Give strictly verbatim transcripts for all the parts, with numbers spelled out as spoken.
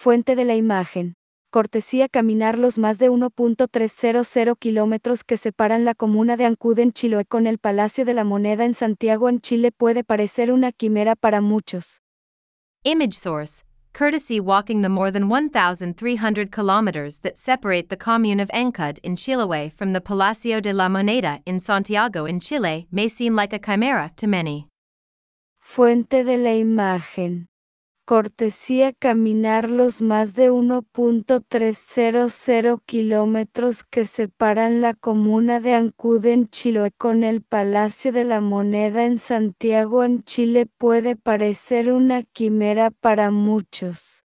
Fuente de la imagen. Cortesía caminar los más de uno punto trescientos kilómetros que separan la comuna de Ancud en Chiloé con el Palacio de la Moneda en Santiago en Chile puede parecer una quimera para muchos. Image source. Courtesy walking the more than one thousand three hundred kilometers that separate the commune of Ancud in Chiloé from the Palacio de la Moneda in Santiago in Chile may seem like a chimera to many. Fuente de la imagen. Cortesía caminar los más de uno punto trescientos kilómetros que separan la comuna de Ancud en Chiloé con el Palacio de la Moneda en Santiago en Chile puede parecer una quimera para muchos.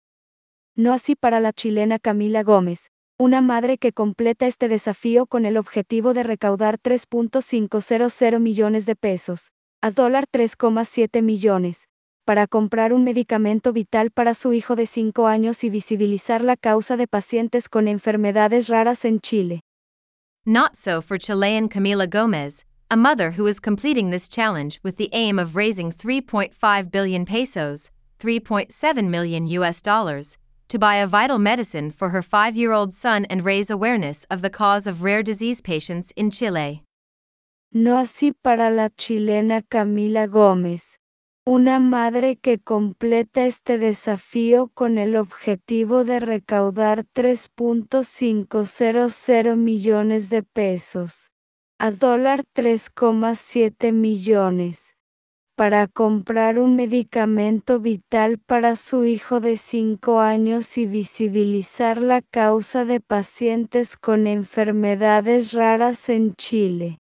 No así para la chilena Camila Gómez, una madre que completa este desafío con el objetivo de recaudar tres punto quinientos millones de pesos, a dólar tres coma siete millones, para comprar un medicamento vital para su hijo de cinco años y visibilizar la causa de pacientes con enfermedades raras en Chile. Not so for Chilean Camila Gomez, a mother who is completing this challenge with the aim of raising three point five billion pesos, three point seven million U S dollars, to buy a vital medicine for her five-year-old son and raise awareness of the cause of rare disease patients in Chile. No así para la chilena Camila Gómez, una madre que completa este desafío con el objetivo de recaudar tres punto quinientos millones de pesos, a dólar tres coma siete millones, para comprar un medicamento vital para su hijo de cinco años y visibilizar la causa de pacientes con enfermedades raras en Chile.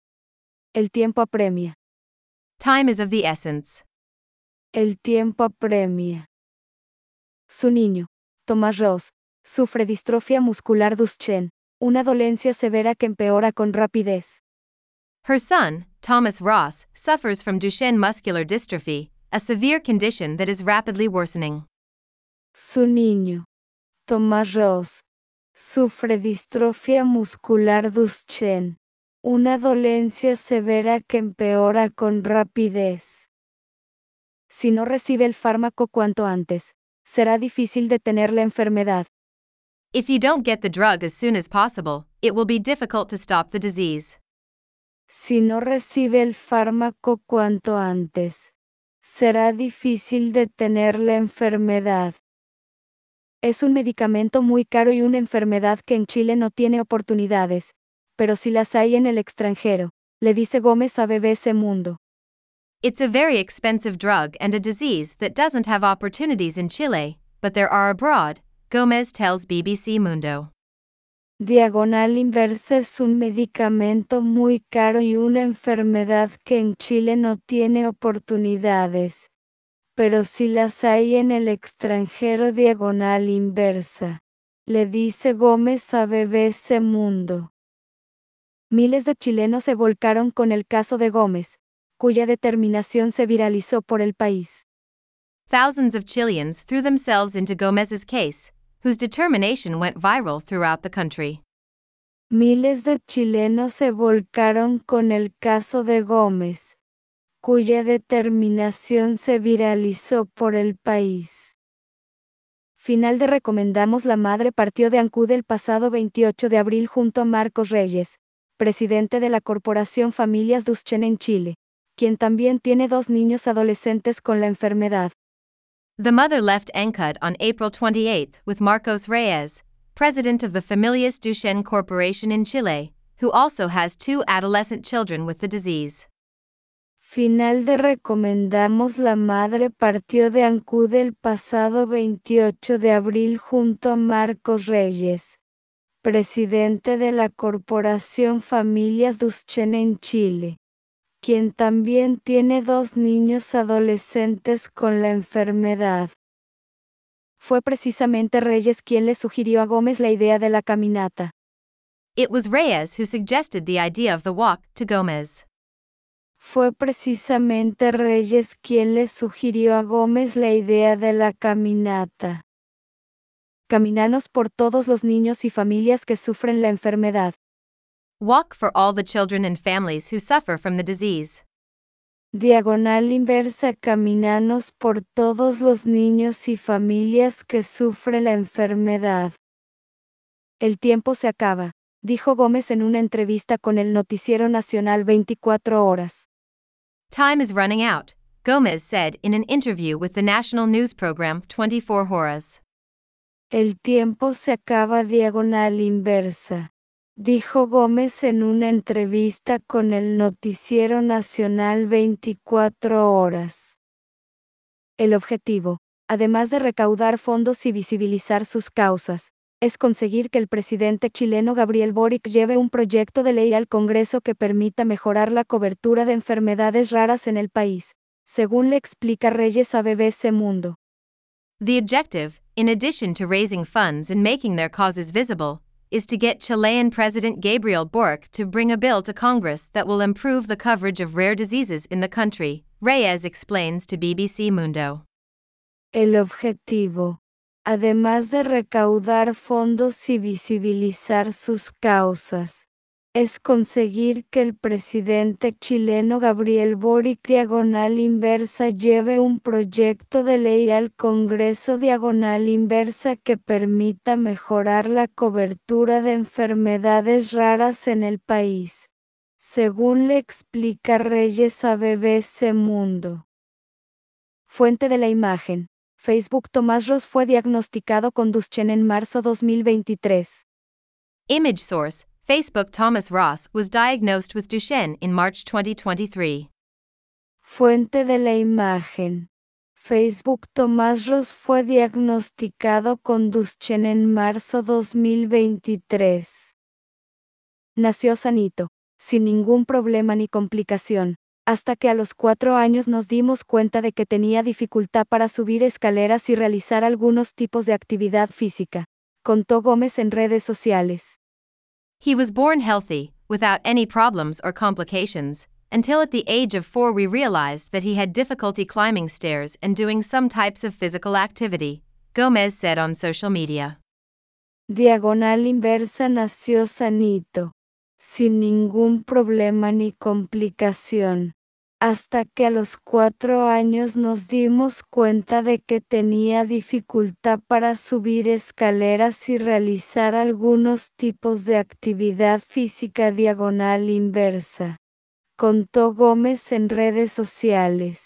El tiempo apremia. Time is of the essence. El tiempo apremia. Su niño, Tomás Ross, sufre distrofia muscular Duchenne, una dolencia severa que empeora con rapidez. Her son, Thomas Ross, suffers from Duchenne muscular dystrophy, a severe condition that is rapidly worsening. Su niño, Tomás Ross, sufre distrofia muscular Duchenne, una dolencia severa que empeora con rapidez. Si no recibe el fármaco cuanto antes, será difícil detener la enfermedad. If you don't get the drug as soon as possible, it will be difficult to stop the disease. Si no recibe el fármaco cuanto antes, será difícil detener la enfermedad. Es un medicamento muy caro y una enfermedad que en Chile no tiene oportunidades, pero sí las hay en el extranjero, le dice Gómez a B B C Mundo. It's a very expensive drug and a disease that doesn't have opportunities in Chile, but there are abroad, Gómez tells B B C Mundo. Diagonal inversa es un medicamento muy caro y una enfermedad que en Chile no tiene oportunidades, pero sí las hay en el extranjero. Diagonal inversa, le dice Gómez a B B C Mundo. Miles de chilenos se volcaron con el caso de Gómez, cuya determinación se viralizó por el país. Thousands of Chileans threw themselves into Gómez's case, whose determination went viral throughout the country. Miles de chilenos se volcaron con el caso de Gómez, cuya determinación se viralizó por el país. Final de recomendamos. La madre partió de Ancud el pasado veintiocho de abril junto a Marcos Reyes, presidente de la Corporación Familias Duchenne en Chile, quien también tiene dos niños adolescentes con la enfermedad. The mother left Ancud on April twenty-eighth with Marcos Reyes, president of the Familias Duchenne Corporation in Chile, who also has two adolescent children with the disease. Final de recomendamos. La madre partió de Ancud el pasado veintiocho de abril junto a Marcos Reyes, presidente de la Corporación Familias Duchenne en Chile, quien también tiene dos niños adolescentes con la enfermedad. Fue precisamente Reyes quien le sugirió a Gómez la idea de la caminata. It was Reyes who suggested the idea of the walk to Gómez. Fue precisamente Reyes quien le sugirió a Gómez la idea de la caminata. Caminanos por todos los niños y familias que sufren la enfermedad. Walk for all the children and families who suffer from the disease. Diagonal inversa. Caminanos por todos los niños y familias que sufren la enfermedad. El tiempo se acaba, dijo Gómez en una entrevista con el noticiero nacional veinticuatro horas. Time is running out, Gómez said in an interview with the national news program twenty-four horas. El tiempo se acaba. Diagonal inversa, dijo Gómez en una entrevista con el noticiero nacional veinticuatro horas. El objetivo, además de recaudar fondos y visibilizar sus causas, es conseguir que el presidente chileno Gabriel Boric lleve un proyecto de ley al Congreso que permita mejorar la cobertura de enfermedades raras en el país, según le explica Reyes a B B C Mundo. The objective, in addition to raising funds and making their causes visible, is to get Chilean President Gabriel Boric to bring a bill to Congress that will improve the coverage of rare diseases in the country, Reyes explains to B B C Mundo. El objetivo, además de recaudar fondos y visibilizar sus causas, es conseguir que el presidente chileno Gabriel Boric diagonal inversa lleve un proyecto de ley al Congreso diagonal inversa que permita mejorar la cobertura de enfermedades raras en el país, según le explica Reyes a B B C Mundo. Fuente de la imagen. Facebook. Tomás Ross fue diagnosticado con Duchenne en marzo dos mil veintitrés. Image source, Facebook. Thomas Ross was diagnosed with Duchenne in March twenty twenty-three. Fuente de la imagen. Facebook. Tomás Ross fue diagnosticado con Duchenne en marzo dos mil veintitrés. Nació sanito, sin ningún problema ni complicación, hasta que a los cuatro años nos dimos cuenta de que tenía dificultad para subir escaleras y realizar algunos tipos de actividad física, contó Gómez en redes sociales. He was born healthy, without any problems or complications, until at the age of four we realized that he had difficulty climbing stairs and doing some types of physical activity, Gómez said on social media. Diagonal inversa. Nació sanito, sin ningún problema ni complicación, hasta que a los cuatro años nos dimos cuenta de que tenía dificultad para subir escaleras y realizar algunos tipos de actividad física. Diagonal inversa, contó Gómez en redes sociales.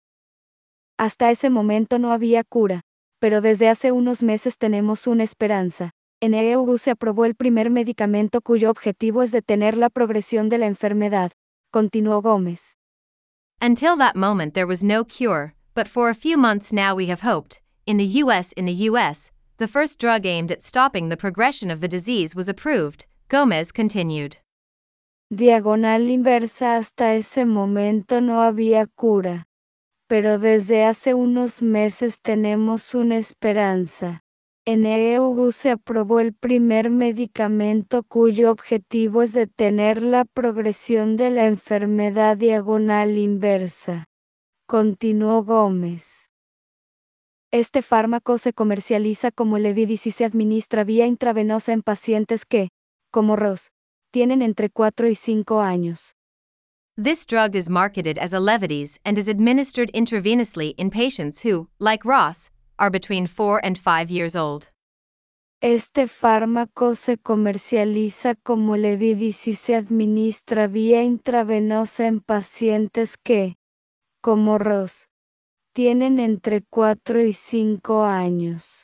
Hasta ese momento no había cura, pero desde hace unos meses tenemos una esperanza. En E U se aprobó el primer medicamento cuyo objetivo es detener la progresión de la enfermedad, continuó Gómez. Until that moment there was no cure, but for a few months now we have hoped. In the U S In the U S, the first drug aimed at stopping the progression of the disease was approved, Gómez continued. Diagonal inversa. Hasta ese momento no había cura, pero desde hace unos meses tenemos una esperanza. En E U se aprobó el primer medicamento cuyo objetivo es detener la progresión de la enfermedad. Diagonal inversa, continuó Gómez. Este fármaco se comercializa como Levidis y se administra vía intravenosa en pacientes que, como Ross, tienen entre cuatro y cinco años. This drug is marketed as a Levities and is administered intravenously in patients who, like Ross, are between four and five years old. Este fármaco se comercializa como Levidis y se administra vía intravenosa en pacientes que, como Ross, tienen entre cuatro y cinco años.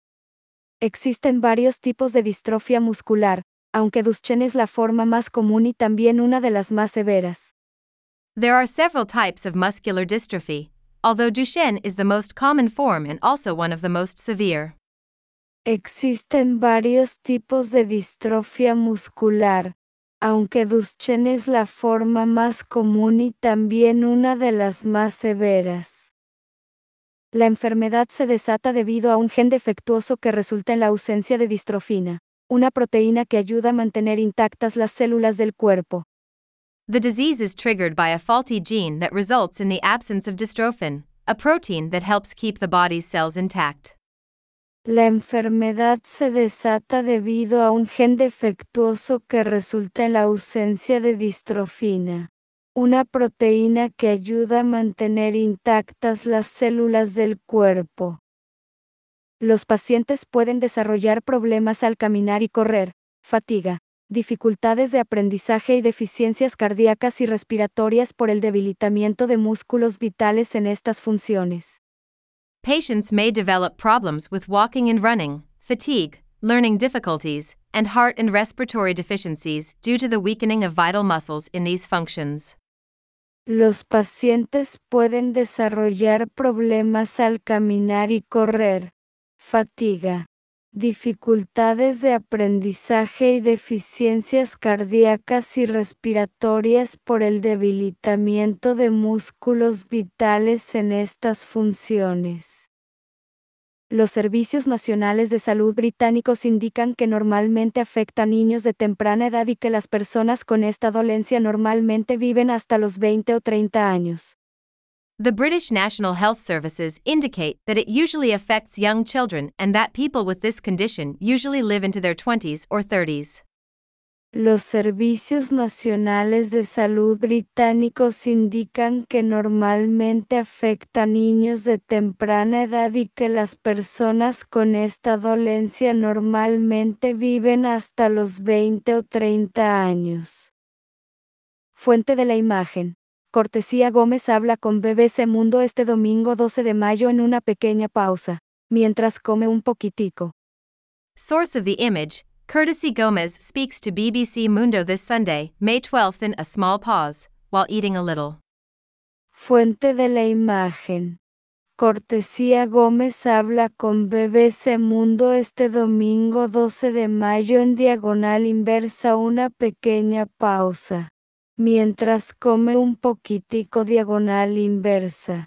Existen varios tipos de distrofia muscular, aunque Duchenne es la forma más común y también una de las más severas. There are several types of muscular dystrophy, although Duchenne is the most common form and also one of the most severe. Existen varios tipos de distrofia muscular, aunque Duchenne es la forma más común y también una de las más severas. La enfermedad se desata debido a un gen defectuoso que resulta en la ausencia de distrofina, una proteína que ayuda a mantener intactas las células del cuerpo. The disease is triggered by a faulty gene that results in the absence of dystrophin, a protein that helps keep the body's cells intact. La enfermedad se desata debido a un gen defectuoso que resulta en la ausencia de distrofina, una proteína que ayuda a mantener intactas las células del cuerpo. Los pacientes pueden desarrollar problemas al caminar y correr, fatiga, dificultades de aprendizaje y deficiencias cardíacas y respiratorias por el debilitamiento de músculos vitales en estas funciones. Patients may develop problems with walking and running, fatigue, learning difficulties, and heart and respiratory deficiencies due to the weakening of vital muscles in these functions. Los pacientes pueden desarrollar problemas al caminar y correr, fatiga, dificultades de aprendizaje y deficiencias cardíacas y respiratorias por el debilitamiento de músculos vitales en estas funciones. Los servicios nacionales de salud británicos indican que normalmente afecta a niños de temprana edad y que las personas con esta dolencia normalmente viven hasta los veinte o treinta años. The British National Health Services indicate that it usually affects young children and that people with this condition usually live into their twenties or thirties. Los servicios nacionales de salud británicos indican que normalmente afecta a niños de temprana edad y que las personas con esta dolencia normalmente viven hasta los veinte o treinta años. Fuente de la imagen. Cortesía Gómez habla con B B C Mundo este domingo doce de mayo en una pequeña pausa, mientras come un poquitico. Source of the image. Courtesy Gomez speaks to B B C Mundo this Sunday, May twelfth in a small pause, while eating a little. Fuente de la imagen. Cortesía Gómez habla con B B C Mundo este domingo doce de mayo en diagonal inversa una pequeña pausa, mientras come un poquitico diagonal inversa.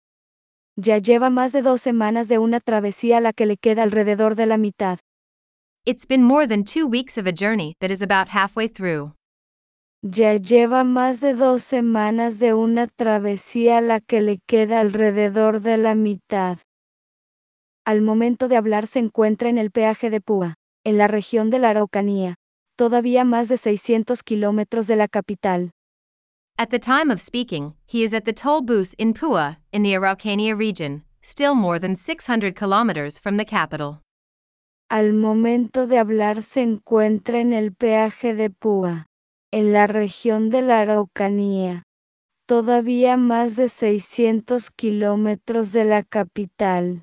Ya lleva más de dos semanas de una travesía a la que le queda alrededor de la mitad. It's been more than two weeks of a journey that is about halfway through. Ya lleva más de dos semanas de una travesía a la que le queda alrededor de la mitad. Al momento de hablar se encuentra en el peaje de Púa, en la región de la Araucanía, todavía más de seiscientos kilómetros de la capital. At the time of speaking, he is at the toll booth in Pua, in the Araucania region, still more than six hundred kilometers from the capital. Al momento de hablar se encuentra en el peaje de Púa, en la región de la Araucanía, todavía más de seiscientos kilómetros de la capital.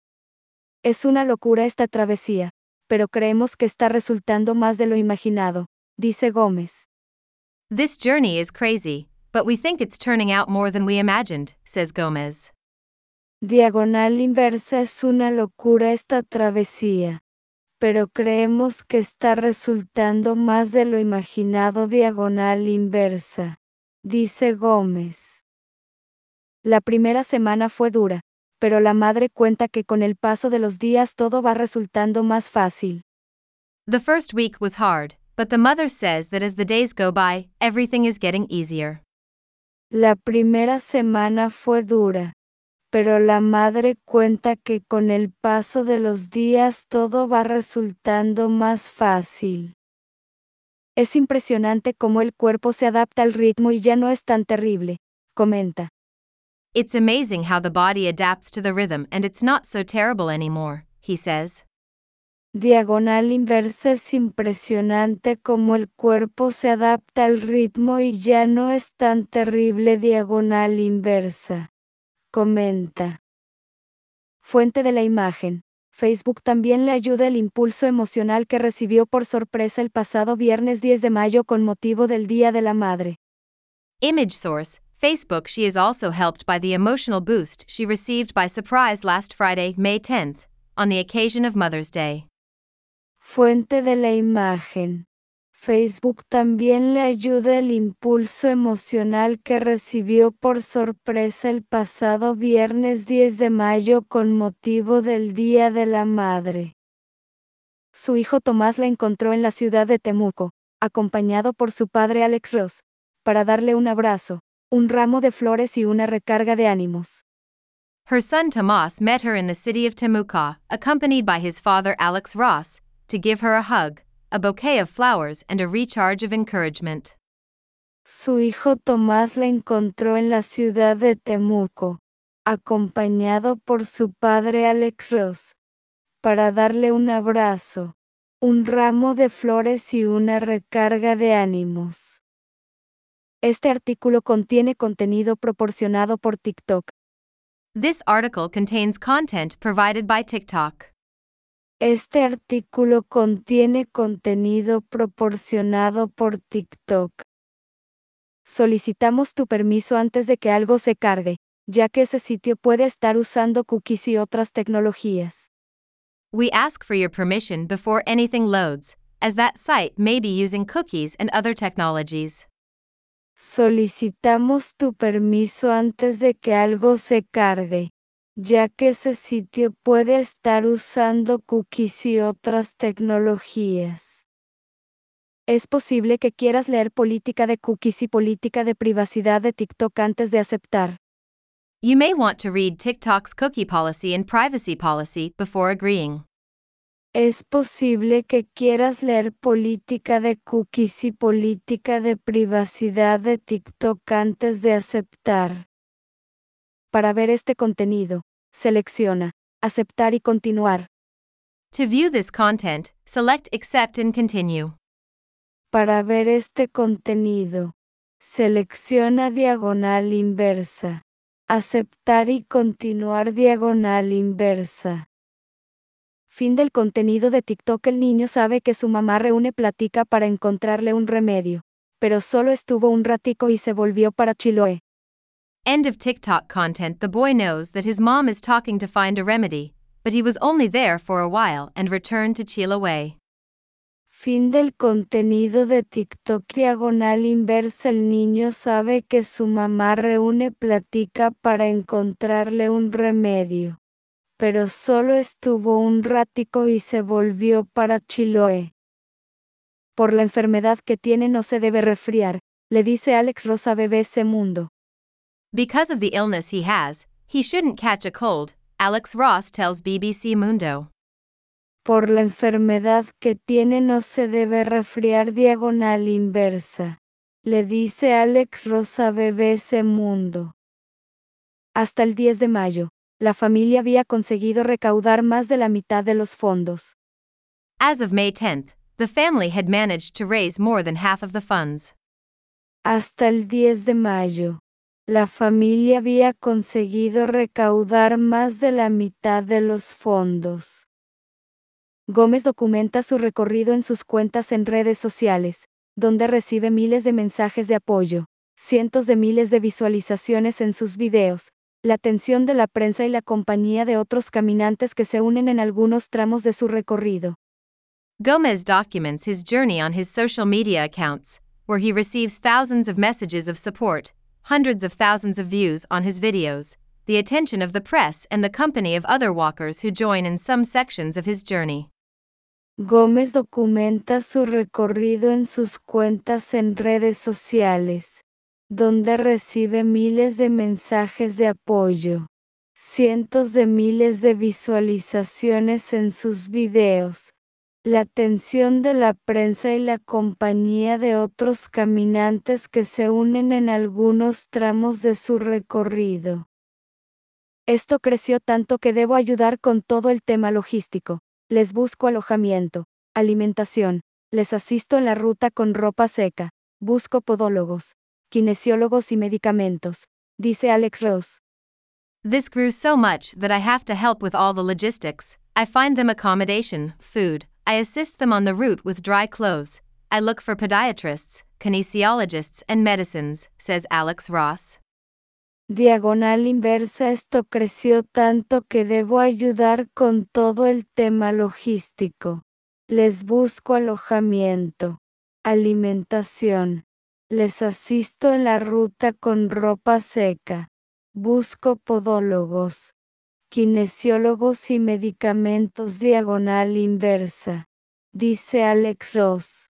Es una locura esta travesía, pero creemos que está resultando más de lo imaginado, dice Gómez. This journey is crazy, but we think it's turning out more than we imagined, says Gomez. Diagonal inversa es una locura esta travesía, pero creemos que está resultando más de lo imaginado diagonal inversa, dice Gómez. La primera semana fue dura, pero la madre cuenta que con el paso de los días todo va resultando más fácil. The first week was hard, but the mother says that as the days go by, everything is getting easier. La primera semana fue dura, pero la madre cuenta que con el paso de los días todo va resultando más fácil. Es impresionante cómo el cuerpo se adapta al ritmo y ya no es tan terrible, comenta. It's amazing how the body adapts to the rhythm and it's not so terrible anymore, he says. Diagonal inversa es impresionante cómo el cuerpo se adapta al ritmo y ya no es tan terrible diagonal inversa, comenta. Fuente de la imagen. Facebook también le ayuda el impulso emocional que recibió por sorpresa el pasado viernes diez de mayo con motivo del Día de la Madre. Image source, Facebook. She is also helped by the emotional boost she received by surprise last Friday, May tenth, on the occasion of Mother's Day. Fuente de la imagen. Facebook también le ayuda el impulso emocional que recibió por sorpresa el pasado viernes diez de mayo con motivo del Día de la Madre. Su hijo Tomás la encontró en la ciudad de Temuco, acompañado por su padre Alex Ross, para darle un abrazo, un ramo de flores y una recarga de ánimos. Her son Tomas met her in the city of Temuco, accompanied by his father Alex Ross, to give her a hug, a bouquet of flowers and a recharge of encouragement. Su hijo Tomás la encontró en la ciudad de Temuco, acompañado por su padre Alex Ross, para darle un abrazo, un ramo de flores y una recarga de ánimos. Este artículo contiene contenido proporcionado por TikTok. This article contains content provided by TikTok. Este artículo contiene contenido proporcionado por TikTok. Solicitamos tu permiso antes de que algo se cargue, ya que ese sitio puede estar usando cookies y otras tecnologías. We ask for your permission before anything loads, as that site may be using cookies and other technologies. Solicitamos tu permiso antes de que algo se cargue, ya que ese sitio puede estar usando cookies y otras tecnologías. Es posible que quieras leer política de cookies y política de privacidad de TikTok antes de aceptar. You may want to read TikTok's cookie policy and privacy policy before agreeing. Es posible que quieras leer política de cookies y política de privacidad de TikTok antes de aceptar. Para ver este contenido, selecciona aceptar y continuar. To view this content, select Accept and Continue. Para ver este contenido, selecciona diagonal inversa. Aceptar y continuar diagonal inversa. Fin del contenido de TikTok. El niño sabe que su mamá reúne plática para encontrarle un remedio, pero solo estuvo un ratico y se volvió para Chiloé. End of TikTok content. The boy knows that his mom is talking to find a remedy, but he was only there for a while and returned to Chiloé. Fin del contenido de TikTok diagonal inversa. El niño sabe que su mamá reúne plática para encontrarle un remedio, pero solo estuvo un ratico y se volvió para Chiloé. Por la enfermedad que tiene no se debe resfriar, le dice Alex Ross a B B C Mundo. Because of the illness he has, he shouldn't catch a cold, Alex Ross tells B B C Mundo. Por la enfermedad que tiene no se debe resfriar diagonal inversa, le dice Alex Ross a B B C Mundo. Hasta el diez de mayo, la familia había conseguido recaudar más de la mitad de los fondos. As of May tenth, the family had managed to raise more than half of the funds. Hasta el diez de mayo, la familia había conseguido recaudar más de la mitad de los fondos. Gómez documenta su recorrido en sus cuentas en redes sociales, donde recibe miles de mensajes de apoyo, cientos de miles de visualizaciones en sus videos, la atención de la prensa y la compañía de otros caminantes que se unen en algunos tramos de su recorrido. Gomez documents his journey on his social media accounts, where he receives thousands of messages of support, hundreds of thousands of views on his videos, the attention of the press and the company of other walkers who join in some sections of his journey. Gómez documenta su recorrido en sus cuentas en redes sociales, donde recibe miles de mensajes de apoyo, cientos de miles de visualizaciones en sus videos, la atención de la prensa y la compañía de otros caminantes que se unen en algunos tramos de su recorrido. Esto creció tanto que debo ayudar con todo el tema logístico. Les busco alojamiento, alimentación, les asisto en la ruta con ropa seca, busco podólogos, kinesiólogos y medicamentos, dice Alex Ross. This grew so much that I have to help with all the logistics. I find them accommodation, food, I assist them on the route with dry clothes, I look for podiatrists, kinesiologists and medicines, says Alex Ross. Diagonal inversa. Esto creció tanto que debo ayudar con todo el tema logístico. Les busco alojamiento, alimentación, les asisto en la ruta con ropa seca, busco podólogos, kinesiólogos y medicamentos. Diagonal inversa, dice Alex Ross.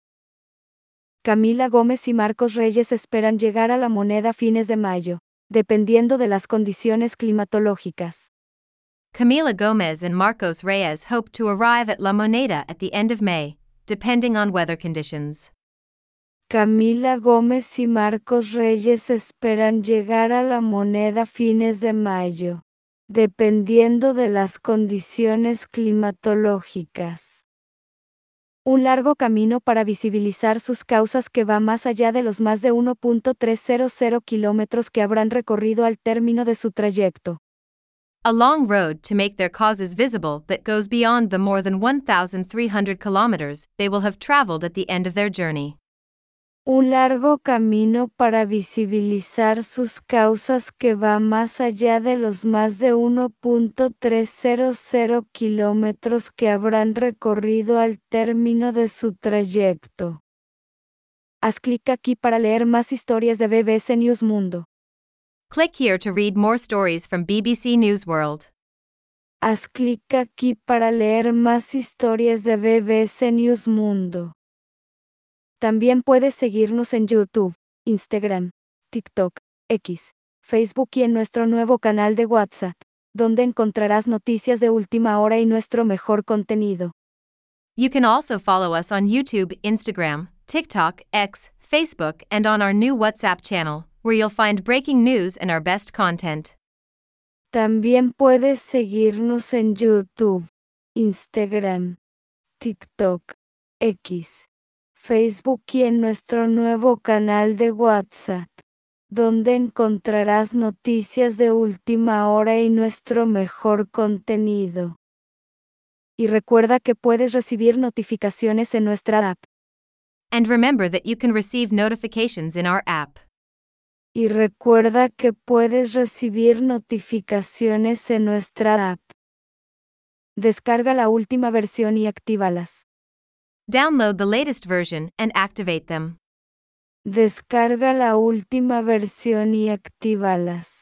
Camila Gómez y Marcos Reyes esperan llegar a La Moneda a fines de mayo, dependiendo de las condiciones climatológicas. Camila Gomez and Marcos Reyes hope to arrive at La Moneda at the end of May, depending on weather conditions. Camila Gómez y Marcos Reyes esperan llegar a La Moneda a fines de mayo, dependiendo de las condiciones climatológicas. Un largo camino para visibilizar sus causas que va más allá de los más de uno punto trescientos kilómetros que habrán recorrido al término de su trayecto. A long road to make their causes visible that goes beyond the more than one thousand three hundred kilometers they will have traveled at the end of their journey. Un largo camino para visibilizar sus causas que va más allá de los más de uno punto trescientos kilómetros que habrán recorrido al término de su trayecto. Haz clic aquí para leer más historias de B B C News Mundo. Click here to read more stories from B B C News World. Haz clic aquí para leer más historias de B B C News Mundo. También puedes seguirnos en YouTube, Instagram, TikTok, X, Facebook y en nuestro nuevo canal de WhatsApp, donde encontrarás noticias de última hora y nuestro mejor contenido. You can also follow us on YouTube, Instagram, TikTok, X, Facebook, and on our new WhatsApp channel, where you'll find breaking news and our best content. También puedes seguirnos en YouTube, Instagram, TikTok, X, Facebook y en nuestro nuevo canal de WhatsApp, donde encontrarás noticias de última hora y nuestro mejor contenido. Y recuerda que puedes recibir notificaciones en nuestra app. And remember that you can receive notifications in our app. Y recuerda que puedes recibir notificaciones en nuestra app. Descarga la última versión y actívalas. Download the latest version and activate them. Descarga la última versión y actívalas.